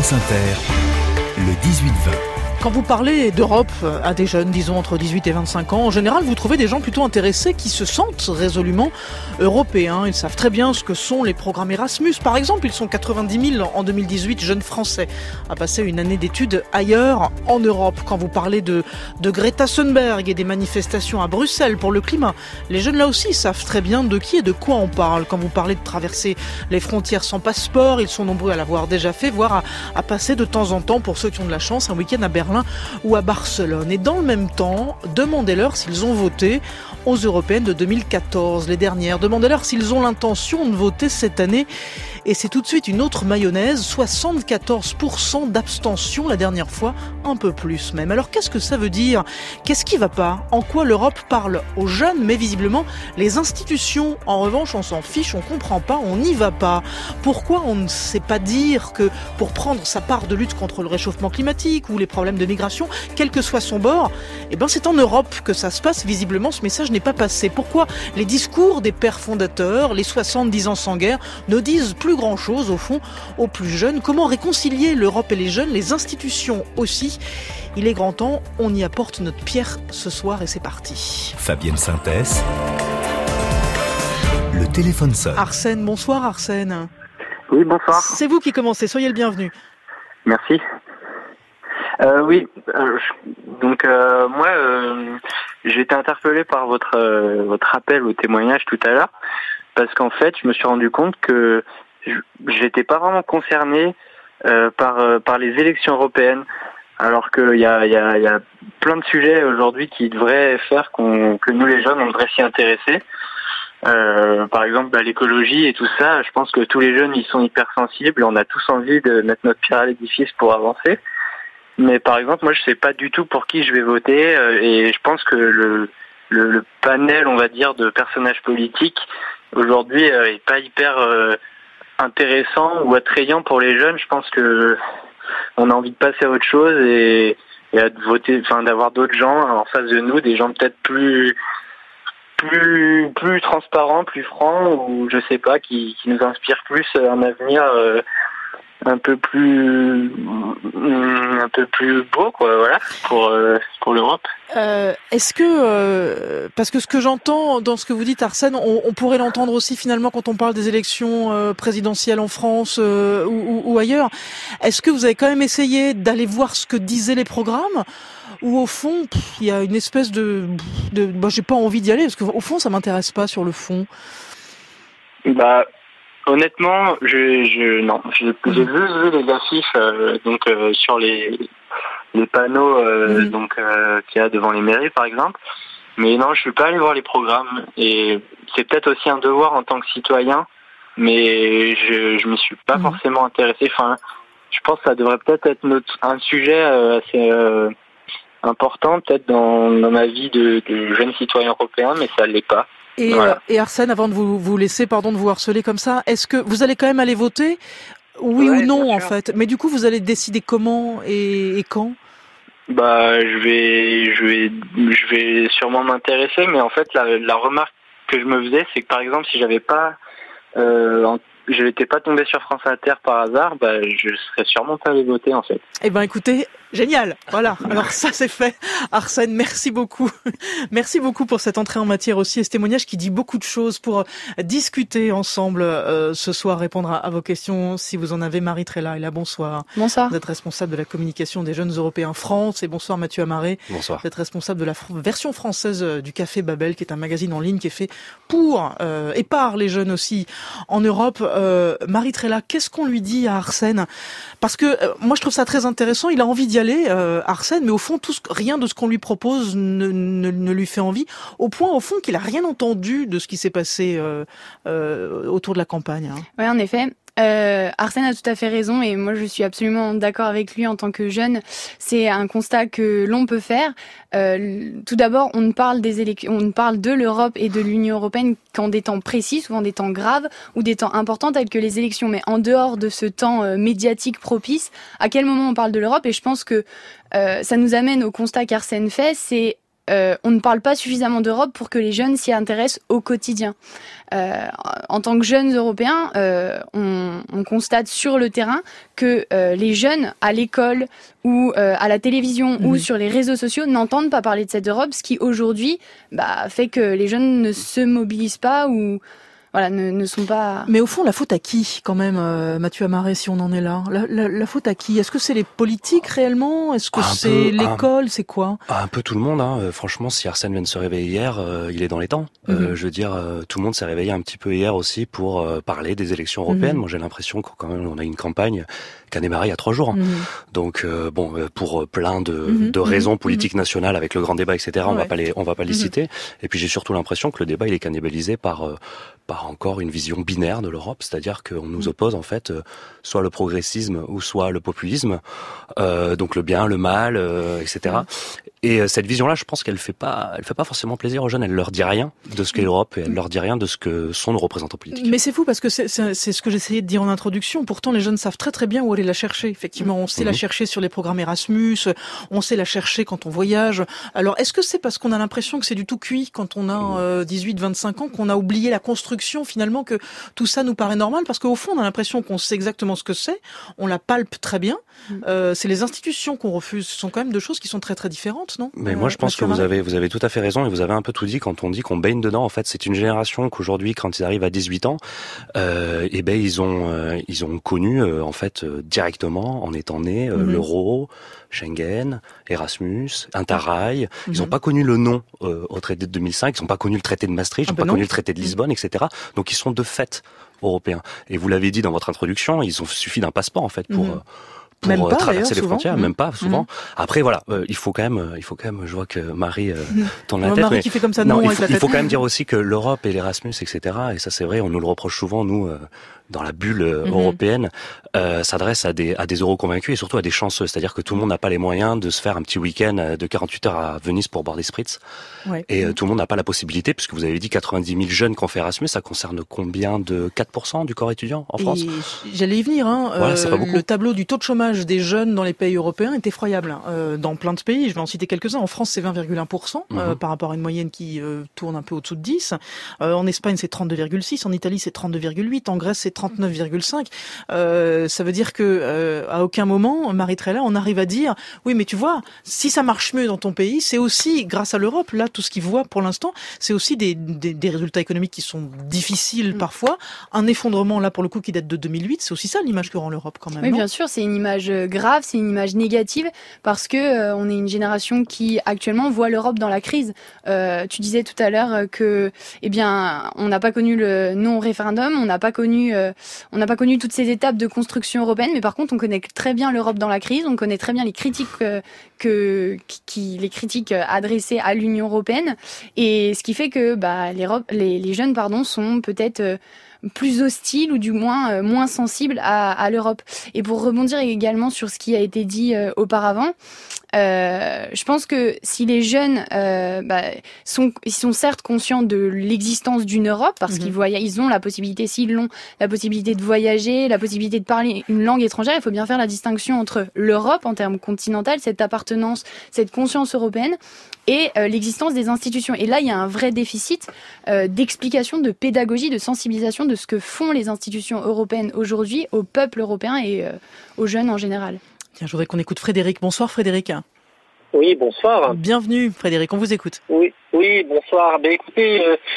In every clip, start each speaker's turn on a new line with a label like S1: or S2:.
S1: France Inter, le 18-20.
S2: Quand vous parlez d'Europe à des jeunes, disons entre 18 et 25 ans, en général, vous trouvez des gens plutôt intéressés qui se sentent résolument européens. Ils savent très bien ce que sont les programmes Erasmus. Par exemple, ils sont 90 000 en 2018, jeunes Français, à passer une année d'études ailleurs en Europe. Quand vous parlez de Greta Thunberg et des manifestations à Bruxelles pour le climat, les jeunes là aussi savent très bien de qui et de quoi on parle. Quand vous parlez de traverser les frontières sans passeport, ils sont nombreux à l'avoir déjà fait, voire à passer de temps en temps, pour ceux qui ont de la chance, un week-end à Berlin ou à Barcelone. Et dans le même temps, demandez-leur s'ils ont voté aux européennes de 2014, les dernières. Demandez-leur s'ils ont l'intention de voter cette année. Et c'est tout de suite une autre mayonnaise, 74% d'abstention la dernière fois, un peu plus même. Alors qu'est-ce que ça veut dire ? Qu'est-ce qui va pas ? En quoi l'Europe parle aux jeunes ? Mais visiblement, les institutions, en revanche, on s'en fiche, on comprend pas, on n'y va pas. Pourquoi on ne sait pas dire que pour prendre sa part de lutte contre le réchauffement climatique ou les problèmes de migration, quel que soit son bord, c'est en Europe que ça se passe. Visiblement, ce message n'est pas passé. Pourquoi les discours des pères fondateurs, les 70 ans sans guerre, ne disent plus grand-chose, au fond, aux plus jeunes? Comment réconcilier l'Europe et les jeunes, les institutions aussi? Il est grand temps, on y apporte notre pierre ce soir et c'est parti.
S1: Fabienne Synthèse, le téléphone sonne.
S2: Arsène, bonsoir Arsène.
S3: Oui, bonsoir.
S2: C'est vous qui commencez, soyez le bienvenu.
S3: Merci. Moi, j'ai été interpellé par votre appel au témoignage tout à l'heure, parce qu'en fait, je me suis rendu compte que j'étais pas vraiment concerné par les élections européennes, alors qu'il y a plein de sujets aujourd'hui qui devraient faire que nous les jeunes on devrait s'y intéresser. Par exemple, l'écologie et tout ça. Je pense que tous les jeunes ils sont hypersensibles. On a tous envie de mettre notre pierre à l'édifice pour avancer. Mais par exemple, moi je sais pas du tout pour qui je vais voter et je pense que le panel, on va dire, de personnages politiques aujourd'hui est pas hyper intéressant ou attrayant pour les jeunes. Je pense que on a envie de passer à autre chose et à voter, d'avoir d'autres gens en face de nous, des gens peut-être plus transparents, plus francs, ou je sais pas, qui nous inspirent plus un avenir un peu plus beau, quoi, voilà, pour l'Europe.
S2: Est-ce que parce que ce que j'entends dans ce que vous dites, Arsène, on pourrait l'entendre aussi finalement quand on parle des élections présidentielles en France ou ailleurs. Est-ce que vous avez quand même essayé d'aller voir ce que disaient les programmes, ou au fond il y a une espèce de j'ai pas envie d'y aller parce que au fond ça m'intéresse pas sur le fond?
S3: Honnêtement, j'ai vu les affiches sur les panneaux qu'il y a devant les mairies par exemple, mais non, je suis pas allé voir les programmes et c'est peut-être aussi un devoir en tant que citoyen, mais je m'y suis pas forcément intéressé. Je pense que ça devrait peut-être être un sujet assez important peut-être dans ma vie de jeune citoyen européen, mais ça l'est pas.
S2: Et,
S3: voilà.
S2: Et Arsène, avant de vous laisser, de vous harceler comme ça, est-ce que vous allez quand même aller voter? Oui ou non, en fait? Mais du coup, vous allez décider comment et quand?
S3: Je vais sûrement m'intéresser, mais en fait, la remarque que je me faisais, c'est que par exemple, si j'avais pas, je n'étais pas tombé sur France Inter par hasard, je serais sûrement pas allé voter, en fait.
S2: Écoutez, génial. Voilà. Alors ça, c'est fait. Arsène, merci beaucoup. Merci beaucoup pour cette entrée en matière aussi et ce témoignage qui dit beaucoup de choses pour discuter ensemble ce soir, répondre à vos questions si vous en avez. Marie Trella est là. Bonsoir.
S4: Bonsoir.
S2: Vous êtes responsable de la communication des jeunes européens France. Et bonsoir Mathieu Amaré.
S5: Bonsoir.
S2: Vous êtes responsable de la version française du Café Babel, qui est un magazine en ligne qui est fait pour et par les jeunes aussi en Europe. Marie Trella, qu'est-ce qu'on lui dit à Arsène? Parce que moi je trouve ça très intéressant. Il a envie d'y aller, Arsène, mais au fond rien de ce qu'on lui propose ne lui fait envie, au point au fond qu'il a rien entendu de ce qui s'est passé autour de la campagne.
S4: Oui, en effet. Arsène a tout à fait raison et moi je suis absolument d'accord avec lui en tant que jeune. C'est un constat que l'on peut faire. Tout d'abord, on parle de l'Europe et de l'Union européenne qu'en des temps précis, souvent des temps graves ou des temps importants tels que les élections. Mais en dehors de ce temps médiatique propice, à quel moment on parle de l'Europe? Et je pense que ça nous amène au constat qu'Arsène fait, c'est on ne parle pas suffisamment d'Europe pour que les jeunes s'y intéressent au quotidien. En tant que jeunes Européens, on constate sur le terrain que les jeunes à l'école ou à la télévision ou sur les réseaux sociaux n'entendent pas parler de cette Europe, ce qui aujourd'hui fait que les jeunes ne se mobilisent pas ou ne sont pas...
S2: Mais au fond, la faute à qui, quand même, Mathieu Amaré, si on en est là? La faute à qui? Est-ce que c'est les politiques, réellement? Est-ce que c'est l'école? C'est quoi?
S5: Un peu tout le monde, hein. Franchement, si Arsène vient de se réveiller hier, il est dans les temps. Je veux dire, tout le monde s'est réveillé un petit peu hier aussi pour parler des élections européennes. Moi, j'ai l'impression qu'on quand même, on a une campagne qui a démarré il y a 3 jours. Donc, pour plein de raisons politiques nationales, avec le grand débat, etc., on va pas les citer. Et puis, j'ai surtout l'impression que le débat, il est cannibalisé par encore une vision binaire de l'Europe, c'est-à-dire qu'on nous oppose en fait soit le progressisme ou soit le populisme, donc le bien, le mal, etc. Et cette vision-là, je pense qu'elle fait pas forcément plaisir aux jeunes. Elle leur dit rien de ce qu'est l'Europe et elle leur dit rien de ce que sont nos représentants politiques.
S2: Mais c'est fou parce que c'est ce que j'essayais de dire en introduction. Pourtant, les jeunes savent très très bien où aller la chercher. Effectivement, on sait la chercher sur les programmes Erasmus, on sait la chercher quand on voyage. Alors, est-ce que c'est parce qu'on a l'impression que c'est du tout cuit quand on a 18-25 ans, qu'on a oublié la construction finalement, que tout ça nous paraît normal? Parce qu'au fond, on a l'impression qu'on sait exactement ce que c'est, on la palpe très bien. C'est les institutions qu'on refuse. Ce sont quand même deux choses qui sont très très différentes, non?
S5: Mais moi, je pense que vous avez tout à fait raison et vous avez un peu tout dit quand on dit qu'on baigne dedans. En fait, c'est une génération qu'aujourd'hui, quand ils arrivent à 18 ans, ils ont connu en fait directement en étant nés l'euro, Schengen, Erasmus, Interrail. Ils n'ont pas connu le nom au traité de 2005. Ils n'ont pas connu le traité de Maastricht. Ils n'ont pas connu le traité de Lisbonne, etc. Donc, ils sont de fait européens. Et vous l'avez dit dans votre introduction, il suffit d'un passeport en fait pour traverser les frontières, même pas souvent. Après voilà, il faut quand même, je vois que Marie tourne la tête,
S2: Marie
S5: mais
S2: qui fait comme ça,
S5: il faut quand même dire aussi que l'Europe et l'Erasmus, etc. Et ça c'est vrai, on nous le reproche souvent nous dans la bulle européenne, s'adresse à des euros convaincus et surtout à des chanceux, c'est-à-dire que tout le monde n'a pas les moyens de se faire un petit week-end de 48 heures à Venise pour boire des spritz. Et tout le monde n'a pas la possibilité, puisque vous avez dit 90 000 jeunes qui ont fait Erasmus, ça concerne combien de 4% du corps étudiant en France?
S2: J'allais y venir,
S5: c'est pas beaucoup.
S2: Le tableau du taux de chômage des jeunes dans les pays européens est effroyable. Dans plein de pays, je vais en citer quelques-uns. En France, c'est 20,1% par rapport à une moyenne qui tourne un peu au-dessous de 10. En Espagne, c'est 32,6. En Italie, c'est 32,8. En Grèce, c'est 39,5. Ça veut dire que à aucun moment, Marie Trella, on arrive à dire oui, mais tu vois, si ça marche mieux dans ton pays, c'est aussi grâce à l'Europe. Là, tout ce qu'ils voient pour l'instant, c'est aussi des résultats économiques qui sont difficiles parfois. Un effondrement là pour le coup qui date de 2008, c'est aussi ça l'image que rend l'Europe quand même.
S4: Oui,
S2: non?
S4: bien sûr, c'est une image grave, c'est une image négative parce que on est une génération qui actuellement voit l'Europe dans la crise. Tu disais tout à l'heure que on n'a pas connu le non-référendum, on n'a pas connu toutes ces étapes de construction européenne, mais par contre on connaît très bien l'Europe dans la crise, on connaît très bien les critiques les critiques adressées à l'Union européenne, et ce qui fait que les jeunes sont peut-être plus hostiles ou du moins sensibles à l'Europe. Et pour rebondir également sur ce qui a été dit auparavant, je pense que si les jeunes ils sont certes conscients de l'existence d'une Europe, parce ils ont la possibilité, s'ils l'ont, la possibilité de voyager, la possibilité de parler une langue étrangère, il faut bien faire la distinction entre l'Europe en termes continental, cette appartenance, cette conscience européenne, et l'existence des institutions. Et là, il y a un vrai déficit d'explication, de pédagogie, de sensibilisation de ce que font les institutions européennes aujourd'hui au peuple européen et aux jeunes en général.
S2: Tiens, je voudrais qu'on écoute Frédéric. Bonsoir Frédéric.
S6: Oui, bonsoir.
S2: Bienvenue Frédéric, on vous écoute.
S6: Oui, bonsoir. Écoutez,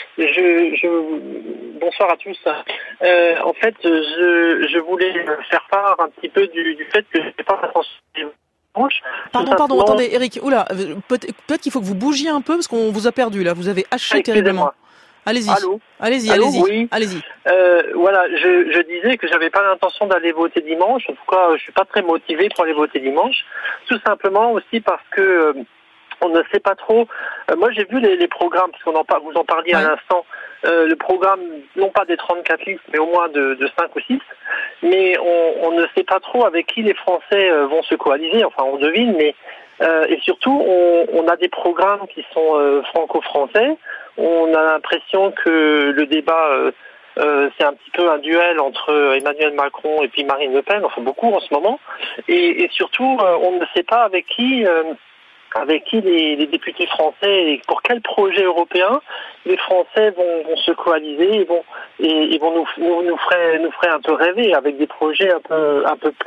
S6: bonsoir à tous. En fait, je voulais faire part un petit peu du fait que je n'ai pas attention.
S2: Pardon, attendez, Eric. Oula, peut-être qu'il faut que vous bougiez un peu parce qu'on vous a perdu là. Vous avez haché terriblement. Allez-y. Allez-y.
S6: Oui.
S2: Allez-y.
S6: Voilà, je disais que j'avais pas l'intention d'aller voter dimanche. En tout cas, je suis pas très motivé pour aller voter dimanche. Tout simplement aussi parce que on ne sait pas trop. Moi, j'ai vu les programmes, parce vous en parliez à l'instant. Le programme, non pas des 34 listes, mais au moins de 5 ou 6. Mais on ne sait pas trop avec qui les Français vont se coaliser. Enfin, on devine, mais et surtout, on a des programmes qui sont franco-français. On a l'impression que le débat, c'est un petit peu un duel entre Emmanuel Macron et puis Marine Le Pen, enfin beaucoup en ce moment. Et surtout, on ne sait pas avec qui avec qui les députés français et pour quel projet européen les Français vont se coaliser et vont nous ferait un peu rêver avec des projets un peu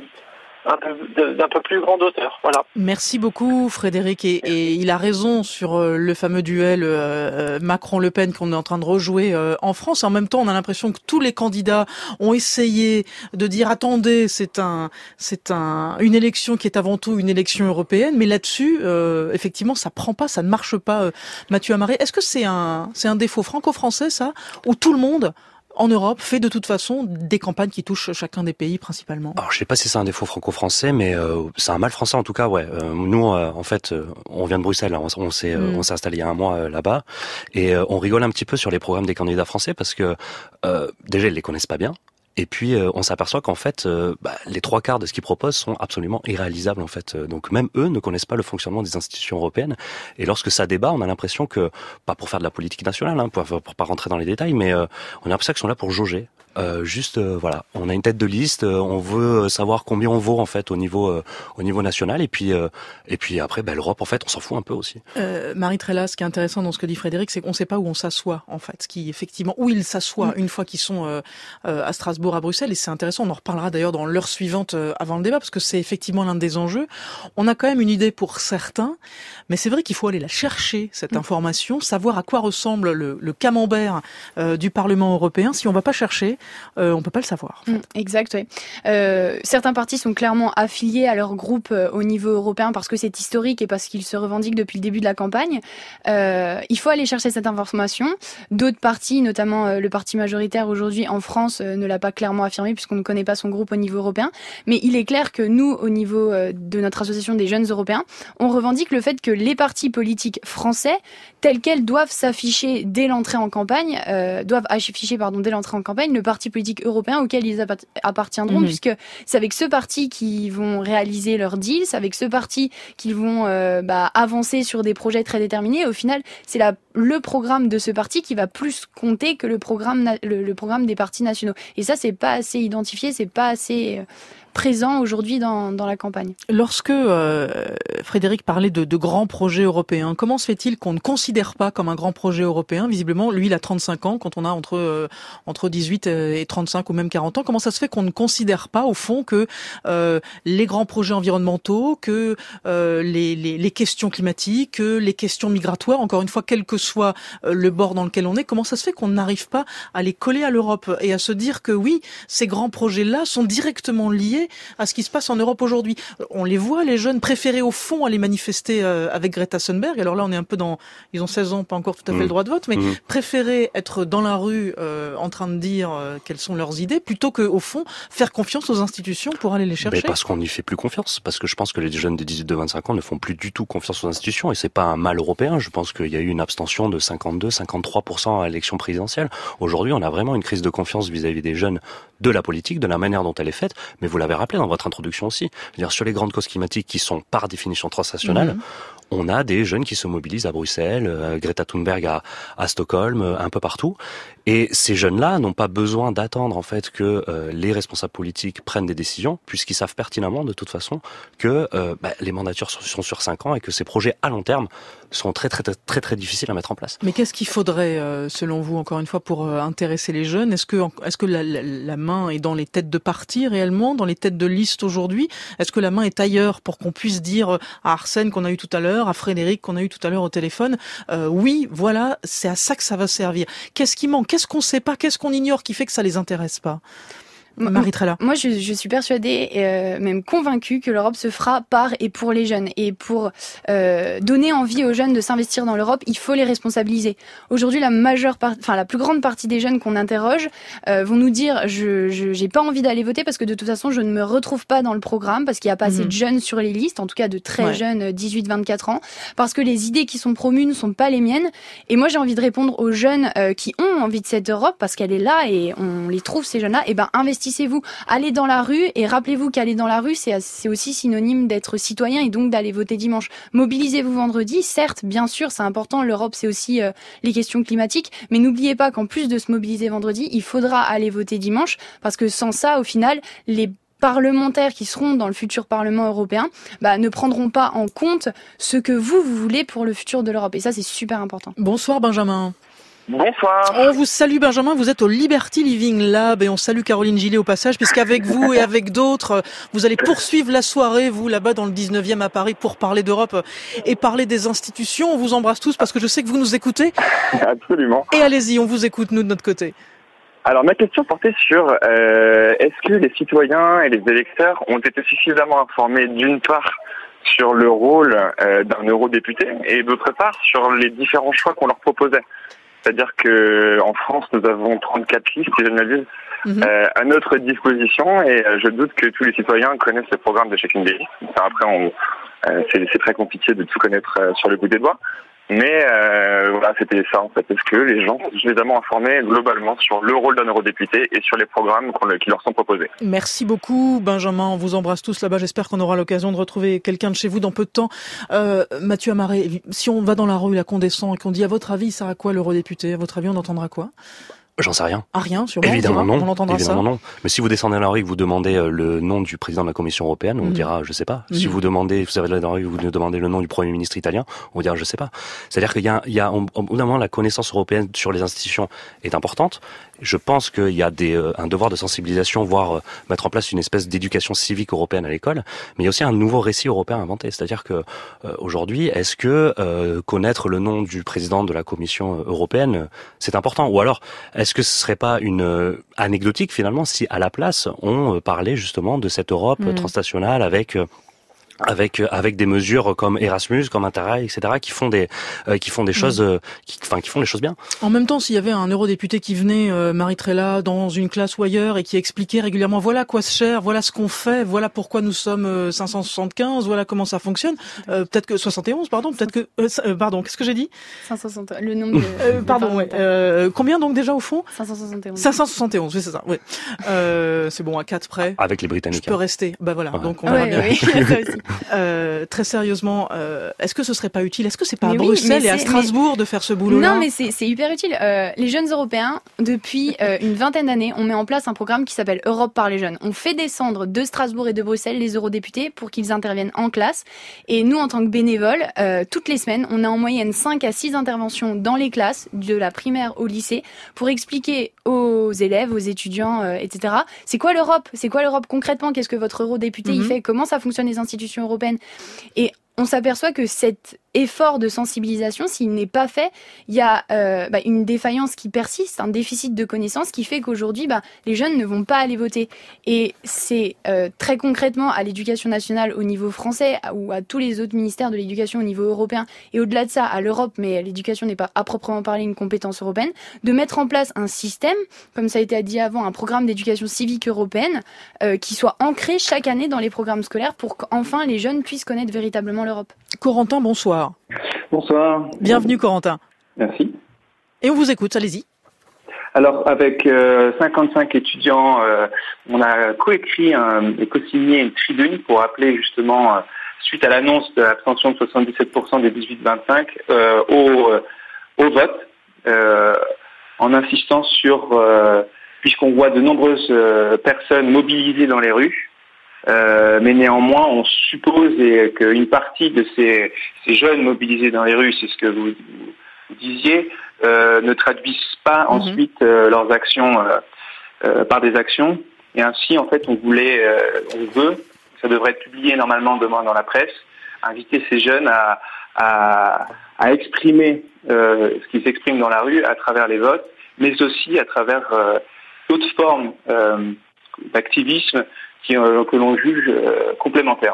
S6: plus grande hauteur. Voilà.
S2: Merci beaucoup Frédéric et il a raison sur le fameux duel Macron-Le Pen qu'on est en train de rejouer en France. En même temps, on a l'impression que tous les candidats ont essayé de dire attendez, c'est une élection qui est avant tout une élection européenne, mais là-dessus, effectivement, ça prend pas, ça ne marche pas. Mathieu Amaré, est-ce que c'est un défaut franco-français ça, où tout le monde en Europe fait de toute façon des campagnes qui touchent chacun des pays principalement?
S5: Alors je sais pas si c'est un défaut franco-français, mais c'est un mal français en tout cas. Ouais, nous en fait, on vient de Bruxelles, hein, on s'est installé il y a un mois là-bas, et on rigole un petit peu sur les programmes des candidats français parce que déjà ils les connaissent pas bien. Et puis on s'aperçoit qu'en fait, les 3/4 de ce qu'ils proposent sont absolument irréalisables en fait. Donc même eux ne connaissent pas le fonctionnement des institutions européennes. Et lorsque ça débat, on a l'impression que, pas pour faire de la politique nationale, hein, pour pas rentrer dans les détails, mais on a l'impression qu'ils sont là pour jauger. Voilà, on a une tête de liste, on veut savoir combien on vaut en fait au niveau national, et puis après l'Europe en fait on s'en fout un peu aussi.
S2: Marie Trella, ce qui est intéressant dans ce que dit Frédéric, c'est qu'on ne sait pas où on s'assoit en fait, où ils s'assoient une fois qu'ils sont à Strasbourg, à Bruxelles, et c'est intéressant, on en reparlera d'ailleurs dans l'heure suivante avant le débat, parce que c'est effectivement l'un des enjeux. On a quand même une idée pour certains, mais c'est vrai qu'il faut aller la chercher cette information, savoir à quoi ressemble le camembert du Parlement européen. Si on va pas chercher, on peut pas le savoir. En fait.
S4: Exact, oui. Certains partis sont clairement affiliés à leur groupe au niveau européen parce que c'est historique et parce qu'ils se revendiquent depuis le début de la campagne. Il faut aller chercher cette information. D'autres partis, notamment le parti majoritaire aujourd'hui en France, ne l'a pas clairement affirmé puisqu'on ne connaît pas son groupe au niveau européen. Mais il est clair que nous, au niveau de notre association des jeunes européens, on revendique le fait que les partis politiques français, tels quels, doivent s'afficher dès l'entrée en campagne, dès l'entrée en campagne, le parti politique européen auquel ils appartiendront, puisque c'est avec ce parti qu'ils vont réaliser leurs deals, c'est avec ce parti qu'ils vont avancer sur des projets très déterminés. Au final, c'est le programme de ce parti qui va plus compter que le programme des partis nationaux. Et ça, c'est pas assez identifié, c'est pas assez présent aujourd'hui dans la campagne. Lorsque
S2: Frédéric parlait de grands projets européens, comment se fait-il qu'on ne considère pas comme un grand projet européen? Visiblement, lui, il a 35 ans, quand on a entre 18 et 35 ou même 40 ans. Comment ça se fait qu'on ne considère pas, au fond, que les grands projets environnementaux, que les questions climatiques, que les questions migratoires, encore une fois, quel que soit le bord dans lequel on est, comment ça se fait qu'on n'arrive pas à les coller à l'Europe et à se dire que oui, ces grands projets-là sont directement liés à ce qui se passe en Europe aujourd'hui? On les voit, les jeunes préférer au fond aller manifester avec Greta Thunberg. Alors là, on est un peu ils ont 16 ans, pas encore tout à fait le droit de vote, mais préférer être dans la rue en train de dire quelles sont leurs idées, plutôt que, au fond, faire confiance aux institutions pour aller les chercher.
S5: Parce qu'on n'y fait plus confiance. Parce que je pense que les jeunes de 18-25 ans ne font plus du tout confiance aux institutions, et c'est pas un mal européen. Je pense qu'il y a eu une abstention de 52-53% à l'élection présidentielle. Aujourd'hui, on a vraiment une crise de confiance vis-à-vis des jeunes, de la politique, de la manière dont elle est faite, mais vous l'avez rappelé dans votre introduction aussi. C'est-à-dire sur les grandes causes climatiques qui sont par définition transnationales, on a des jeunes qui se mobilisent à Bruxelles, Greta Thunberg à Stockholm, un peu partout. Et ces jeunes-là n'ont pas besoin d'attendre en fait que les responsables politiques prennent des décisions, puisqu'ils savent pertinemment de toute façon que les mandatures sont sur 5 ans et que ces projets à long terme sont très très très très très difficiles à mettre en place.
S2: Mais qu'est-ce qu'il faudrait, selon vous, encore une fois, pour intéresser les jeunes? Est-ce que la main est dans les têtes de parti réellement, dans les têtes de liste aujourd'hui? Est-ce que la main est ailleurs pour qu'on puisse dire à Arsène qu'on a eu tout à l'heure, à Frédéric qu'on a eu tout à l'heure au téléphone, oui, voilà, c'est à ça que ça va servir? Qu'est-ce qui manque? Qu'est-ce qu'on sait pas? Qu'est-ce qu'on ignore qui fait que ça les intéresse pas? Marie Trella.
S4: Moi, je suis persuadée, même convaincue, que l'Europe se fera par et pour les jeunes. Et pour donner envie aux jeunes de s'investir dans l'Europe, il faut les responsabiliser. Aujourd'hui, la plus grande partie des jeunes qu'on interroge vont nous dire j'ai pas envie d'aller voter parce que de toute façon, je ne me retrouve pas dans le programme, parce qu'il n'y a pas assez de jeunes sur les listes, en tout cas de très jeunes, 18-24 ans, parce que les idées qui sont promues ne sont pas les miennes. Et moi, j'ai envie de répondre aux jeunes qui ont envie de cette Europe, parce qu'elle est là et on les trouve, ces jeunes-là. Investissez-vous, allez dans la rue, et rappelez-vous qu'aller dans la rue, c'est aussi synonyme d'être citoyen et donc d'aller voter dimanche. Mobilisez-vous vendredi, certes, bien sûr, c'est important, l'Europe c'est aussi les questions climatiques, mais n'oubliez pas qu'en plus de se mobiliser vendredi, il faudra aller voter dimanche, parce que sans ça, au final, les parlementaires qui seront dans le futur Parlement européen ne prendront pas en compte ce que vous voulez pour le futur de l'Europe. Et ça, c'est super important.
S2: Bonsoir Benjamin.
S3: Bonsoir.
S2: On vous salue Benjamin, vous êtes au Liberty Living Lab et on salue Caroline Gillet au passage, puisqu'avec vous et avec d'autres, vous allez poursuivre la soirée, vous là-bas dans le 19e à Paris, pour parler d'Europe et parler des institutions. On vous embrasse tous parce que je sais que vous nous écoutez.
S7: Absolument.
S2: Et allez-y, on vous écoute nous de notre côté.
S7: Alors ma question portait sur est-ce que les citoyens et les électeurs ont été suffisamment informés d'une part sur le rôle d'un eurodéputé et d'autre part sur les différents choix qu'on leur proposait. C'est-à-dire que en France, nous avons 34 listes, si je ne m'abuse, à notre disposition, et je doute que tous les citoyens connaissent le programme de chacune des listes. Enfin, après, c'est très compliqué de tout connaître sur le bout des doigts. Mais voilà, c'était ça en fait. Est-ce que les gens sont suffisamment informés globalement sur le rôle d'un eurodéputé et sur les programmes qui leur sont proposés?
S2: Merci beaucoup Benjamin, on vous embrasse tous là-bas. J'espère qu'on aura l'occasion de retrouver quelqu'un de chez vous dans peu de temps. Mathieu Amaré, si on va dans la rue, là, qu'on descend et qu'on dit à votre avis, il sert à quoi l'eurodéputé? À votre avis, on entendra quoi?
S5: J'en sais rien.
S2: Ah, rien, sûrement.
S5: Évidemment non.
S2: On entendra
S5: Évidemment
S2: ça.
S5: non. Mais si vous descendez dans la rue et que vous demandez le nom du président de la Commission européenne, on dira je sais pas. Si vous avez dans la rue et vous demandez le nom du Premier ministre italien, on dira je sais pas. C'est-à-dire qu'il y a au bout d'un moment, la connaissance européenne sur les institutions est importante. Je pense qu'il y a un devoir de sensibilisation, voire mettre en place une espèce d'éducation civique européenne à l'école. Mais il y a aussi un nouveau récit européen inventé. C'est-à-dire que aujourd'hui, est-ce que connaître le nom du président de la Commission européenne, c'est important? Ou alors, est-ce que ce serait pas une anecdotique finalement si à la place on parlait justement de cette Europe transnationale avec des mesures comme Erasmus, comme Interrail, etc., qui font des choses, qui font les choses bien.
S2: En même temps, s'il y avait un eurodéputé qui venait, Marie-Trella, dans une classe ou ailleurs, et qui expliquait régulièrement, voilà quoi se cher, voilà ce qu'on fait, voilà pourquoi nous sommes 575, voilà comment ça fonctionne, peut-être que 71, pardon, peut-être que, pardon, qu'est-ce que j'ai dit?
S4: 560, le nombre de...
S2: pardon, ouais. Combien donc déjà au fond?
S4: 571.
S2: 571, oui, c'est ça, ouais. C'est bon, à 4 près.
S5: Avec les Britanniques.
S2: Je peux rester. Bah voilà,
S5: Ouais.
S2: donc on verra bien.
S4: Oui, ça aussi.
S2: Très sérieusement, est-ce que ce serait pas utile? Est-ce que c'est pas à
S4: Mais oui,
S2: Bruxelles
S4: mais
S2: et à
S4: c'est-
S2: Strasbourg de faire ce boulot-là?
S4: Non, mais c'est hyper utile. Les jeunes Européens, depuis une vingtaine d'années, on met en place un programme qui s'appelle Europe par les jeunes. On fait descendre de Strasbourg et de Bruxelles les eurodéputés pour qu'ils interviennent en classe. Et nous, en tant que bénévoles, toutes les semaines, on a en moyenne 5 à 6 interventions dans les classes, de la primaire au lycée, pour expliquer aux élèves, aux étudiants, etc. C'est quoi l'Europe? C'est quoi l'Europe concrètement? Qu'est-ce que votre eurodéputé il fait? Comment ça fonctionne les institutions européennes? Et on s'aperçoit que cet effort de sensibilisation, s'il n'est pas fait, il y a une défaillance qui persiste, un déficit de connaissances qui fait qu'aujourd'hui, les jeunes ne vont pas aller voter. Et c'est très concrètement à l'éducation nationale au niveau français ou à tous les autres ministères de l'éducation au niveau européen et au-delà de ça à l'Europe, mais l'éducation n'est pas à proprement parler une compétence européenne, de mettre en place un système, comme ça a été dit avant, un programme d'éducation civique européenne qui soit ancré chaque année dans les programmes scolaires pour qu'enfin les jeunes puissent connaître véritablement l'Europe.
S2: Corentin, bonsoir.
S8: Bonsoir.
S2: Bienvenue Corentin.
S8: Merci.
S2: Et on vous écoute, allez-y.
S8: Alors, avec 55 étudiants, on a coécrit et co-signé une tribune pour appeler justement, suite à l'annonce de l'abstention de 77% des 18-25, au vote, en insistant sur, puisqu'on voit de nombreuses personnes mobilisées dans les rues, mais néanmoins, on suppose qu'une partie de ces jeunes mobilisés dans les rues, c'est ce que vous disiez, ne traduisent pas ensuite leurs actions par des actions. Et ainsi, en fait, on veut, ça devrait être publié normalement demain dans la presse, inviter ces jeunes à exprimer ce qui s'exprime dans la rue à travers les votes, mais aussi à travers d'autres formes d'activisme que l'on juge complémentaires.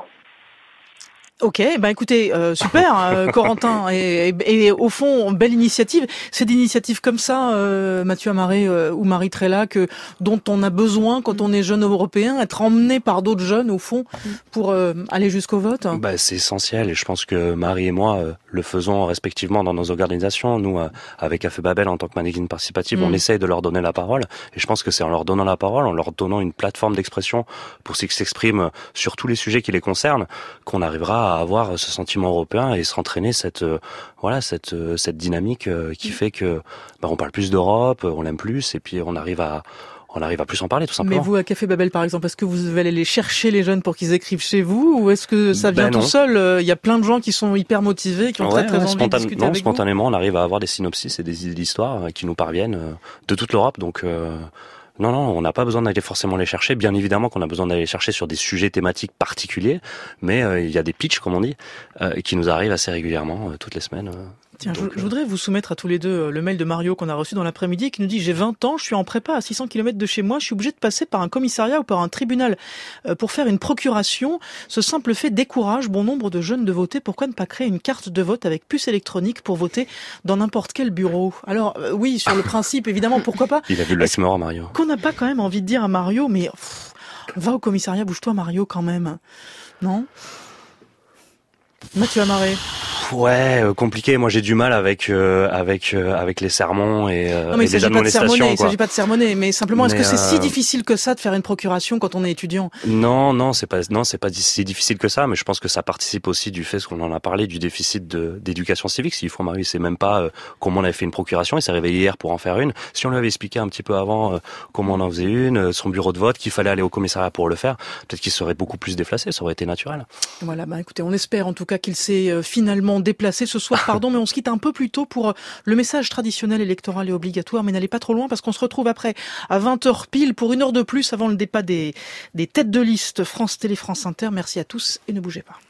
S2: Ok, écoutez, super, Corentin, et au fond, belle initiative. C'est d'initiatives comme ça, Mathieu Amaré ou Marie-Trella, dont on a besoin quand on est jeune européen, être emmené par d'autres jeunes, au fond, pour aller jusqu'au vote.
S5: C'est essentiel, et je pense que Marie et moi le faisons respectivement dans nos organisations. Nous, avec Café Babel, en tant que mannequin participative, on essaye de leur donner la parole, et je pense que c'est en leur donnant la parole, en leur donnant une plateforme d'expression pour qu'ils s'expriment sur tous les sujets qui les concernent, qu'on arrivera à avoir ce sentiment européen et se entraîner cette dynamique qui fait que on parle plus d'Europe, on l'aime plus, et puis on arrive à on arrive à plus en parler tout simplement.
S2: Mais vous, à Café Babel par exemple, est-ce que vous allez aller chercher les jeunes pour qu'ils écrivent chez vous, ou est-ce que ça vient tout seul? Il y a plein de gens qui sont hyper motivés, qui ont très envie de discuter avec vous.
S5: Spontanément, on arrive à avoir des synopsis et des idées d'histoire qui nous parviennent de toute l'Europe, donc non, on n'a pas besoin d'aller forcément les chercher. Bien évidemment qu'on a besoin d'aller les chercher sur des sujets thématiques particuliers, mais il y a des pitchs, comme on dit, qui nous arrivent assez régulièrement, toutes les semaines.
S2: Tiens, je voudrais vous soumettre à tous les deux le mail de Mario qu'on a reçu dans l'après-midi, qui nous dit: j'ai 20 ans, je suis en prépa à 600 km de chez moi, je suis obligé de passer par un commissariat ou par un tribunal pour faire une procuration. Ce simple fait décourage bon nombre de jeunes de voter. Pourquoi ne pas créer une carte de vote avec puce électronique pour voter dans n'importe quel bureau? Alors oui, sur le principe, évidemment, pourquoi pas.
S5: Il a vu le lac Mario.
S2: Qu'on n'a pas quand même envie de dire à Mario, mais va au commissariat, bouge-toi Mario quand même. Non? Mathieu Amaré.
S5: Ouais, compliqué. Moi, j'ai du mal avec les sermons et les admonestations.
S2: Il s'agit pas de sermonner, mais simplement, est-ce que c'est si difficile que ça de faire une procuration quand on est étudiant?
S5: Non, c'est pas si difficile que ça, mais je pense que ça participe aussi du fait, ce qu'on en a parlé, du déficit d'éducation civique. Si Marie sait même pas comment on avait fait une procuration, il s'est réveillé hier pour en faire une. Si on lui avait expliqué un petit peu avant comment on en faisait une, son bureau de vote, qu'il fallait aller au commissariat pour le faire, peut-être qu'il serait beaucoup plus déplacé, ça aurait été naturel.
S2: Voilà, écoutez, on espère en tout cas qu'il s'est finalement déplacé ce soir, mais on se quitte un peu plus tôt pour le message traditionnel électoral et obligatoire, mais n'allez pas trop loin parce qu'on se retrouve après à 20h pile pour 1 heure de plus avant le départ des têtes de liste France Télé, France Inter. Merci à tous et ne bougez pas.